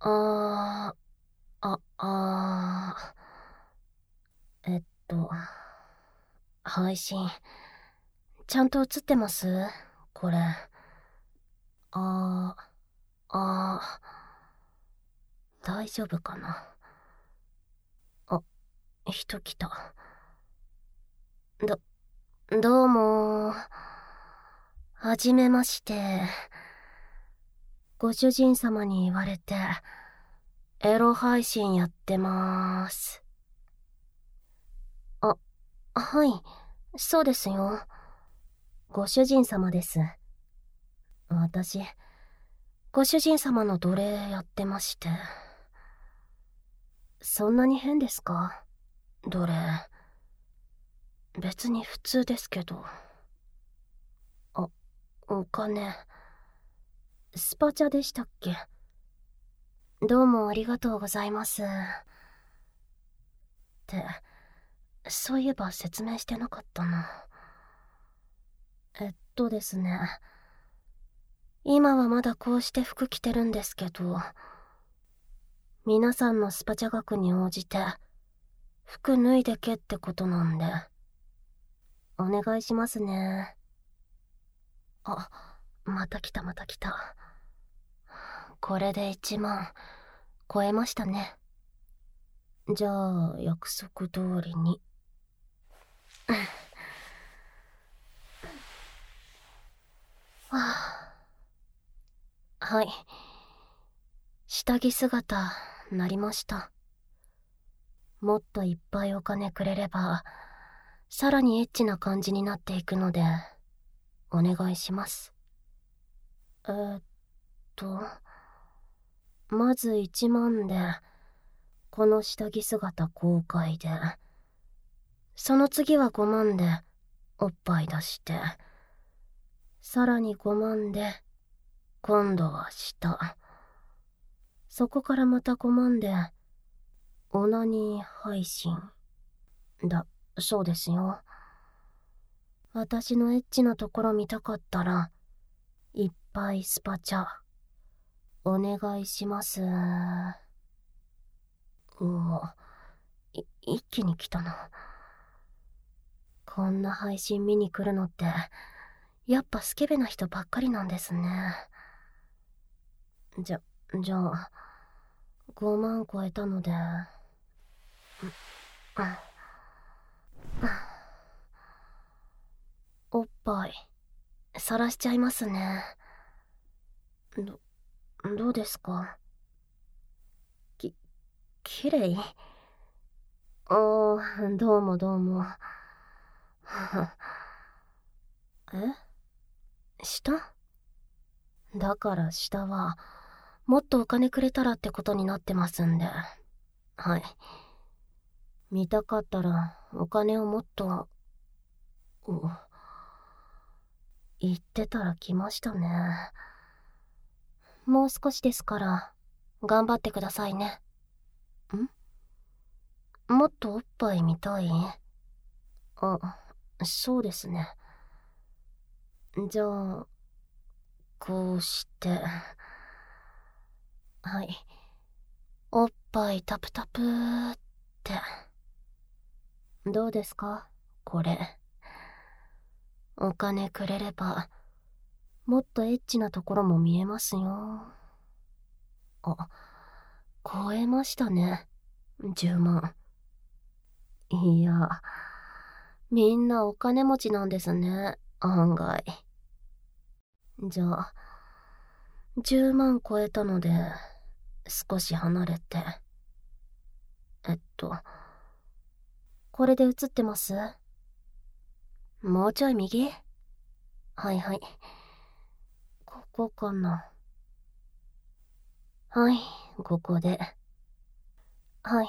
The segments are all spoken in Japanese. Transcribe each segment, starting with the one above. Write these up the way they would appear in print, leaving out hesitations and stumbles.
ああ、あー、配信、ちゃんと映ってます？これ。ああ大丈夫かな。あ、人来た。ど、どうも。はじめまして。ご主人様に言われて、エロ配信やってまーす。あ、はい、そうですよ。ご主人様です。私、ご主人様の奴隷やってまして。そんなに変ですか？奴隷。別に普通ですけど。あ、お金。スパチャでしたっけ？どうもありがとうございます。って、そういえば説明してなかったな。ですね。今はまだこうして服着てるんですけど、皆さんのスパチャ額に応じて、服脱いでけってことなんで、お願いしますね。あ、また来たまた来た。これで1万、超えましたね。じゃあ、約束通りに。はあ、はい。下着姿、なりました。もっといっぱいお金くれれば、さらにエッチな感じになっていくので、お願いします。ーっと、まず1万で、この下着姿公開で、その次は5万で、おっぱい出して、さらに5万で、今度は下。そこからまた5万で、オナニー配信。そうですよ。私のエッチなところ見たかったら、いっぱいスパチャ、お願いします。一気に来たな。こんな配信見に来るのって、やっぱスケベな人ばっかりなんですね。じゃあ、5万超えたので、おっぱい、晒しちゃいますね。どうですか？きれい？どうもどうも。え？下？だから下は、もっとお金くれたらってことになってますんで。はい。見たかったら、お金をもっと、言ってたら来ましたね。もう少しですから、頑張ってくださいね。もっとおっぱい見たい？そうですね。じゃあ、こうして。はい。おっぱいタプタプーって。どうですかこれ。お金くれれば、もっとエッチなところも見えますよ。超えましたね。10万。いや、みんなお金持ちなんですね、案外。じゃあ、10万超えたので、少し離れて。これで映ってます？もうちょい右？はいはい。ここかな。はい、ここで。はい。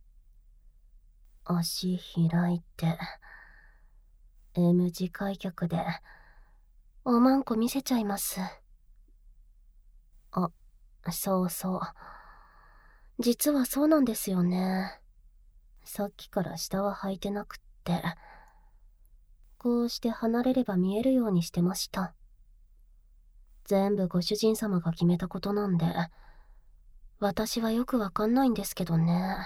足開いて。M 字開脚で、おまんこ見せちゃいます。そうそう。実はそうなんですよね。さっきから下は履いてなくって、こうして離れれば見えるようにしてました。全部ご主人様が決めたことなんで、 私はよくわかんないんですけどね。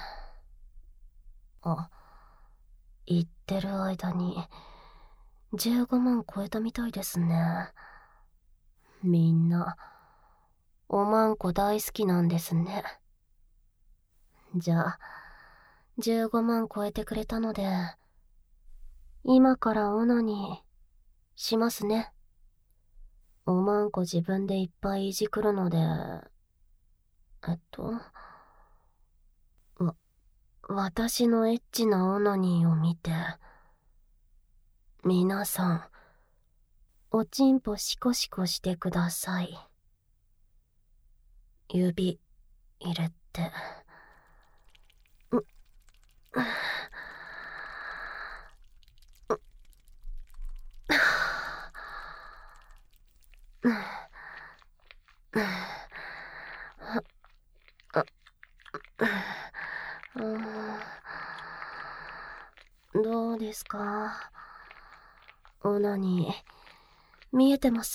言ってる間に15万超えたみたいですね。みんなおまんこ大好きなんですね。じゃあ15万超えてくれたので今からオナニーしますね。おまんこ自分でいっぱいいじくるので私のエッチなオナニーを見て皆さんおちんぽシコシコしてください。指入れてどうですか？オナニー見えてます？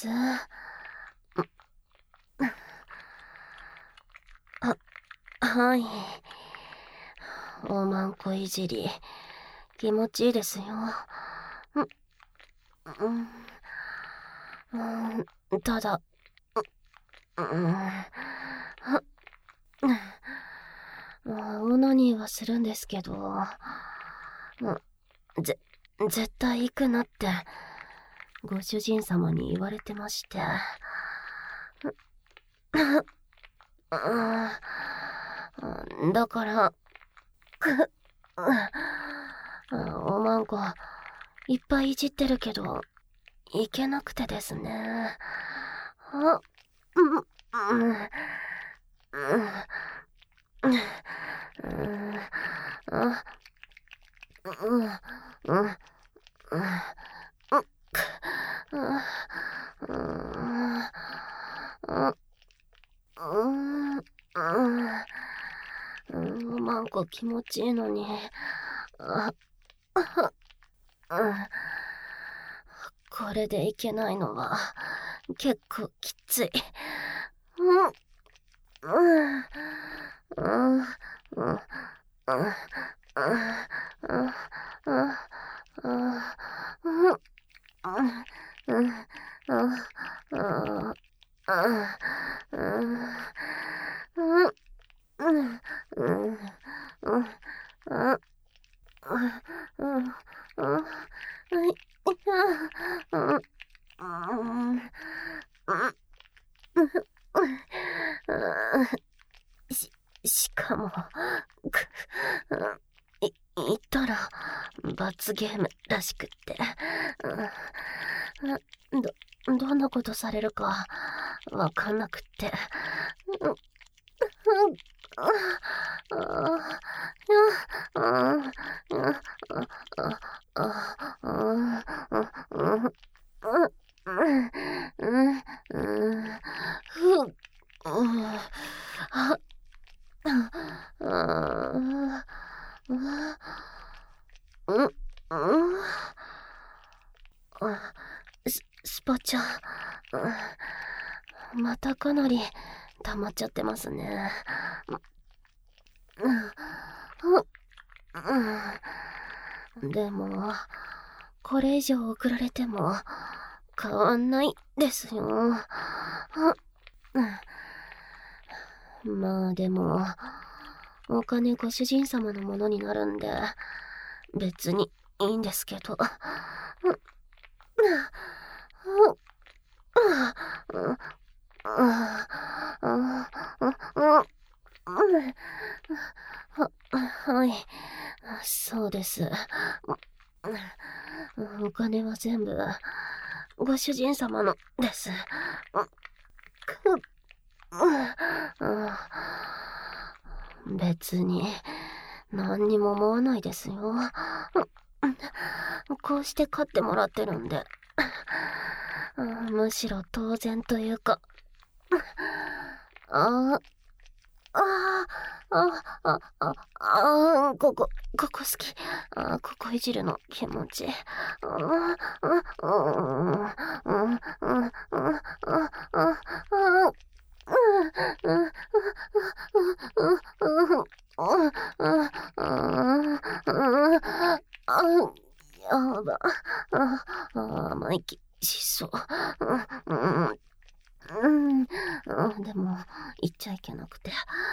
はい。おまんこいじり気持ちいいですよ。ただオナニーはするんですけど、絶対行くなってご主人様に言われてまして。だからおまんこいっぱいいじってるけどいけなくてですね。おまんこ気持ちいいのにこれでいけないのは結構きつい。しかも言ったら罰ゲームらしくって、どんなことされるかわかんなくって。スパチャまたかなり溜まっちゃってますね。でもこれ以上送られても変わんないですよ。まあでもお金ご主人様のものになるんで別にいいんですけど。はい、そうです。お金は全部ご主人様のです。別に何にも思わないですよ。こうして飼ってもらってるんでむしろ当然というか。ここ好き。ここいじるの気持ちいい。 やば。息しそう。でも、言っちゃいけなくて。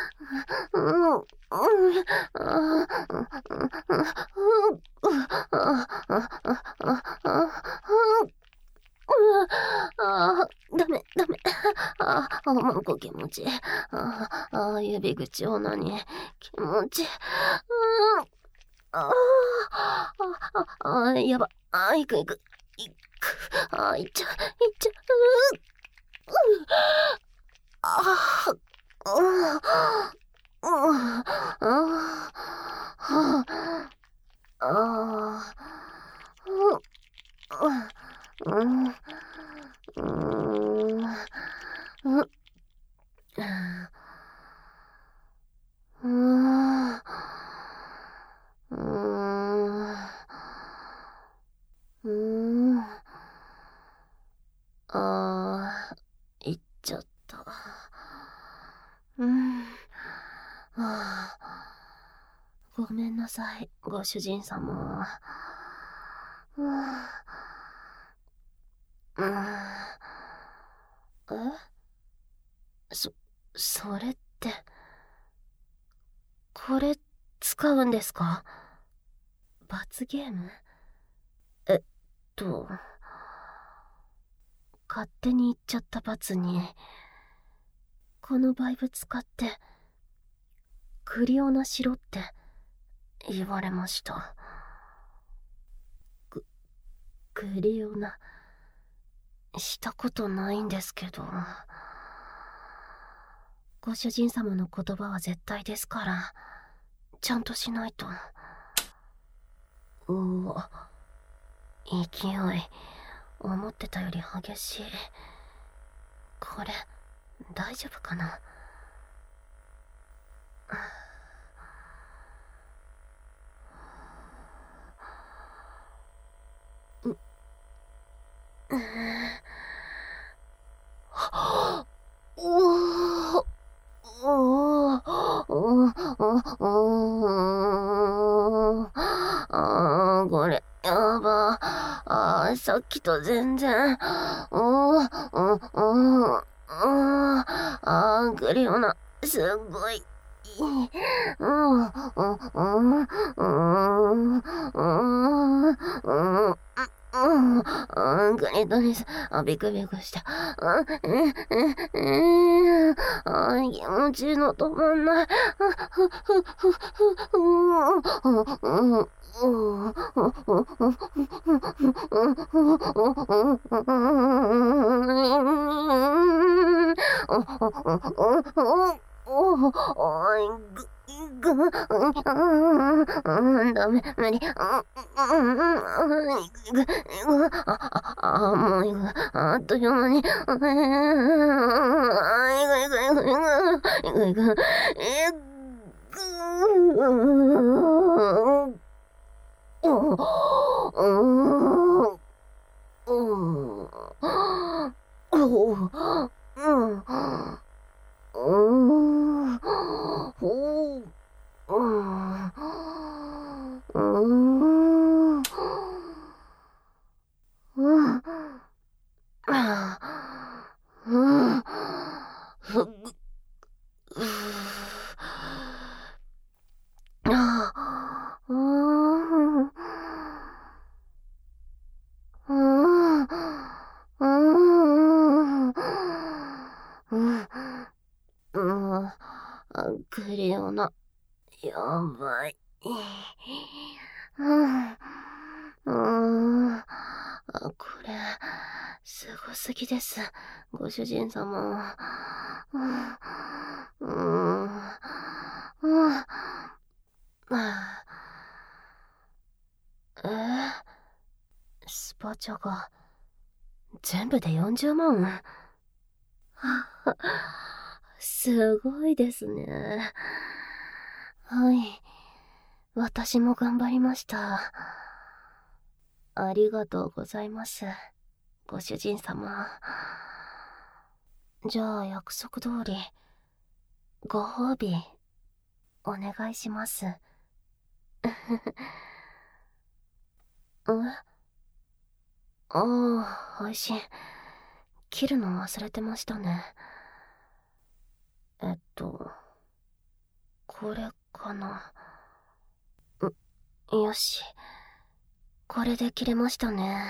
ダメ。もう気持ちいい。指口オナニー。気持ちいい。やば。行く。行っちゃう。行っちゃった。ごめんなさい、ご主人様。それって、これ使うんですか？罰ゲーム？勝手に言っちゃった罰に、このバイブ使って、クリオナしろって言われました。クリオナ、したことないんですけど。ご主人様の言葉は絶対ですから、ちゃんとしないと。勢い、思ってたより激しい。これ、大丈夫かな？これ、やば。さっきと全然。クリオナ、すごい。クリトリス、ビクビクした。気持ちいいの止まんない。ダメ、無理。もう行く。あっという間に。行く。クリオナ、やばい。これ、すごすぎです、ご主人様。スパチャが、全部で40万。すごいですね。はい。私も頑張りました。ありがとうございます、ご主人様。 じゃあ約束通り、ご褒美、お願いします。ああ、配信。切るの忘れてましたね。これかな。よし。これで切れましたね。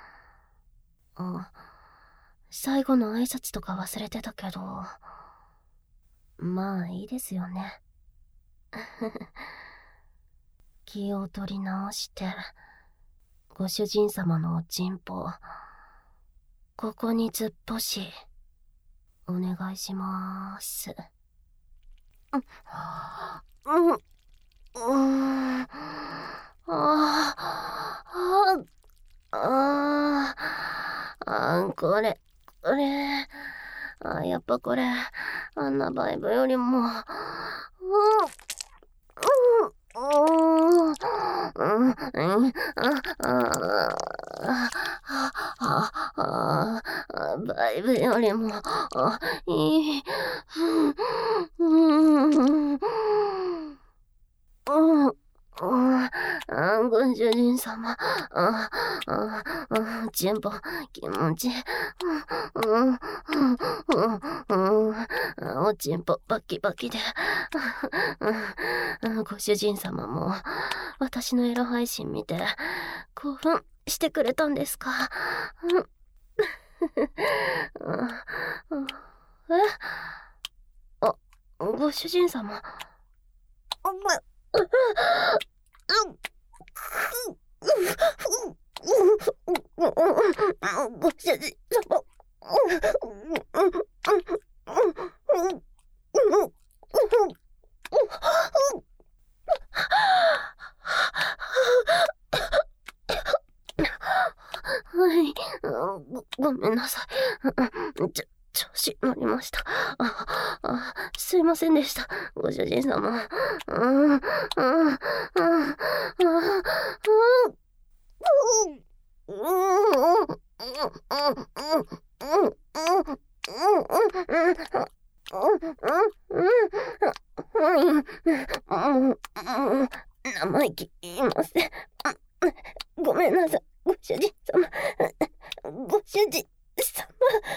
最後の挨拶とか忘れてたけど。まあいいですよね。気を取り直して、ご主人様のおちんぽ、ここにずっぽし、お願いしまーす。これ、やっぱこれ、あんなバイブよりも、バイブよりも、いい。ご主人様、ちんぽ、気持ち、おちんぽバキバキで、ご主人様も、私のエロ配信見て、興奮してくれたんですか？ご主人様。ご主人様。はい、ごめんなさい。調子乗りました。すいませんでした、ご主人様。生意気言いません。ごめんなさい、ご主人様。ご主人様。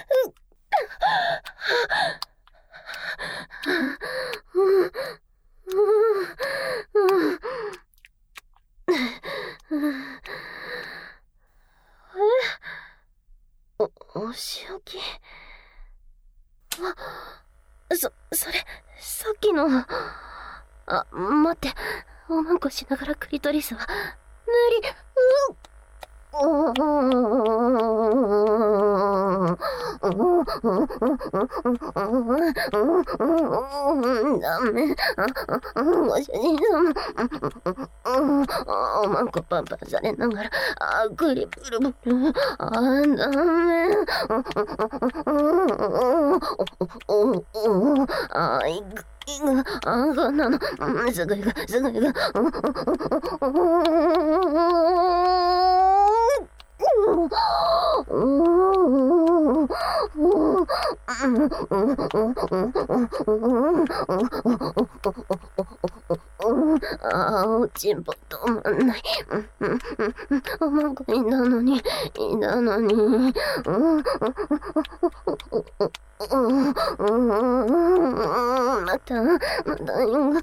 お仕置き。それ、さっきの。待って。おまんこしながらクリトリスは、無理。ダメ。ご主人様。おまんこパンパンされながら、クリブルブル。ダメ。こんなの、すぐ行く。おちんぽ止まんない。おまんこいたのに。また行く。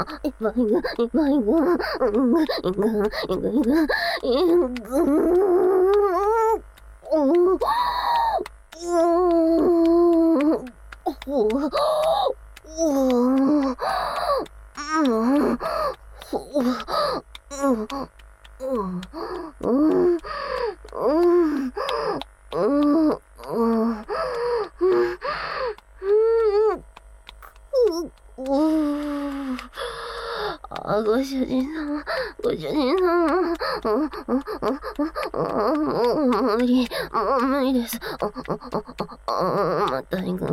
ご主人様。もう無理です。また行く。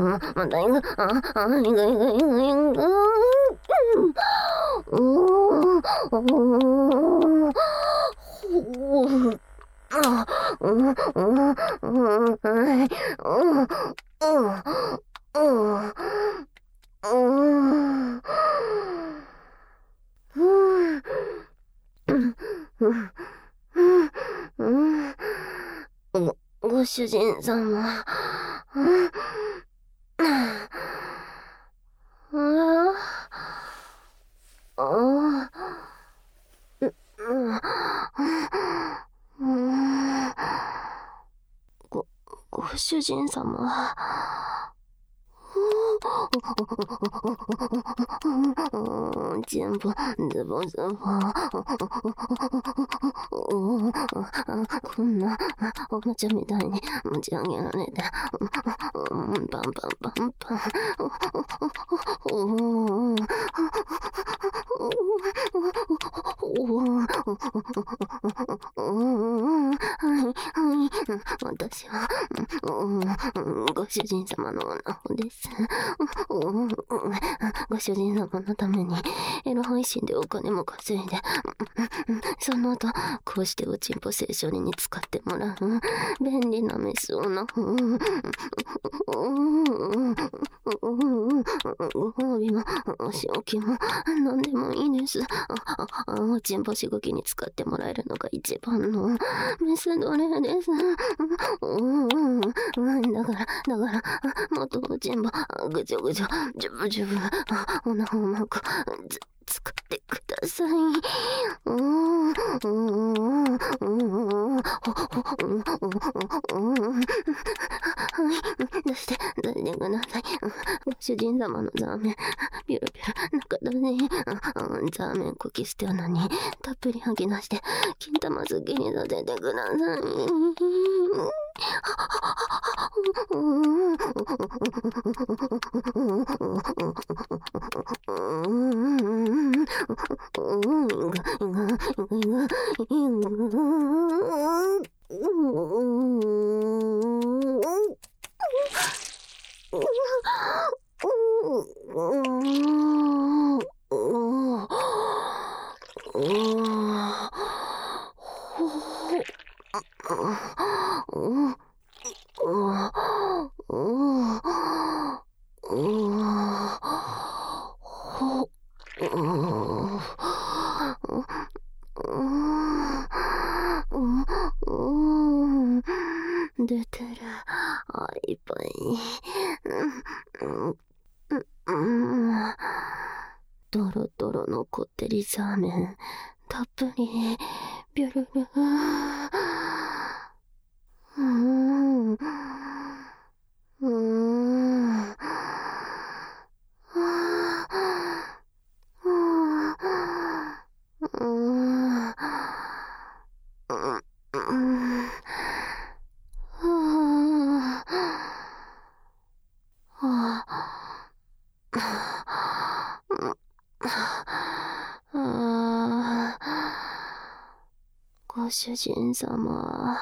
ご主人様。ご主人様。全部ズボズボ。こんなおもちゃみたいに持ち上げられて、バンバンバンバン。私はご主人様の女子です。ご主人様のためにエロ配信でお金も稼いで、その後こうしておちんぽ聖書に使ってもらう便利なメスをな。ご褒美もお仕置きも何でもいいです。おちんぽしごきに使ってもらえるのが一番のメス奴隷です。だからもっとおちんぽぐちょぐちょジュブジュブおなほまく作ってください。出してください。ご主人様のザーメンピュルピュル中だね。ザーメンこき捨て穴にたっぷり吐き出して金玉好きにさせてください。出てる。いっぱい。ドロドロのこってりザーメンたっぷりビュルル。ご主人様、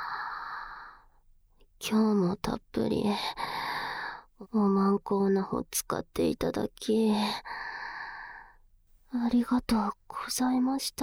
今日もたっぷりおまんこうなほ使っていただきありがとうございました。